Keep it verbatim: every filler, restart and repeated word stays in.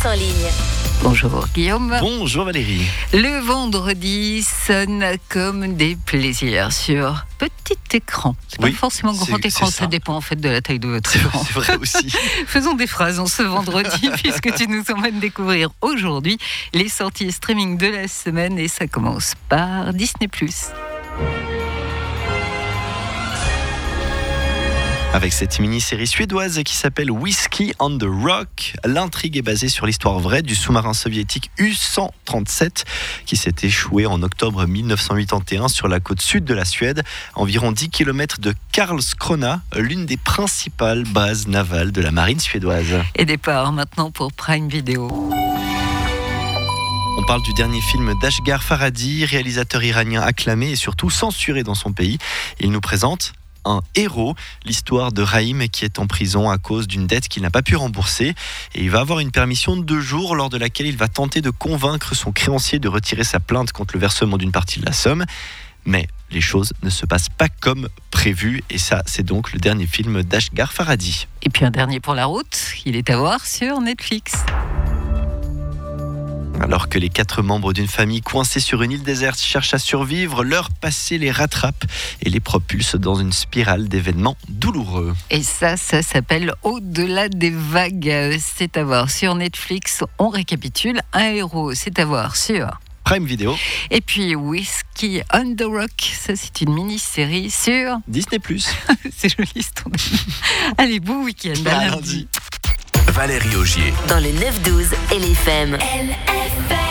en ligne. Bonjour Guillaume. Bonjour Valérie. Le vendredi sonne comme des plaisirs sur petit écran. C'est Oui, pas forcément grand c'est- écran, c'est ça. ça. dépend en fait de la taille de votre C'est, écran. c'est vrai aussi. Faisons des phrases en ce vendredi puisque tu nous emmènes découvrir aujourd'hui les sorties streaming de la semaine et ça commence par Disney plus. Avec cette mini-série suédoise qui s'appelle Whiskey on the Rock, l'intrigue est basée sur l'histoire vraie du sous-marin soviétique U cent trente-sept qui s'est échoué en octobre mille neuf cent quatre-vingt-onze sur la côte sud de la Suède, environ dix kilomètres de Karlskrona, l'une des principales bases navales de la marine suédoise. Et départ maintenant pour Prime Video. On parle du dernier film d'Ashghar Farhadi, réalisateur iranien acclamé et surtout censuré dans son pays. Il nous présente un héros, l'histoire de Raïm qui est en prison à cause d'une dette qu'il n'a pas pu rembourser. Et il va avoir une permission de deux jours lors de laquelle il va tenter de convaincre son créancier de retirer sa plainte contre le versement d'une partie de la somme. Mais les choses ne se passent pas comme prévu. Et ça, c'est donc le dernier film d'Ashghar Farhadi. Et puis un dernier pour la route, il est à voir sur Netflix. Alors que les quatre membres d'une famille coincés sur une île déserte cherchent à survivre, leur passé les rattrape et les propulse dans une spirale d'événements douloureux. Et ça, ça s'appelle Au-delà des vagues. C'est à voir sur Netflix. On récapitule. Un héros, c'est à voir sur Prime Video, Et puis Whiskey on the Rock. Ça, c'est une mini-série sur Disney plus. C'est joli ce ton de- Allez, bon week-end. À À lundi. lundi. Valérie Augier. Dans le neuf douze L F M. L F M.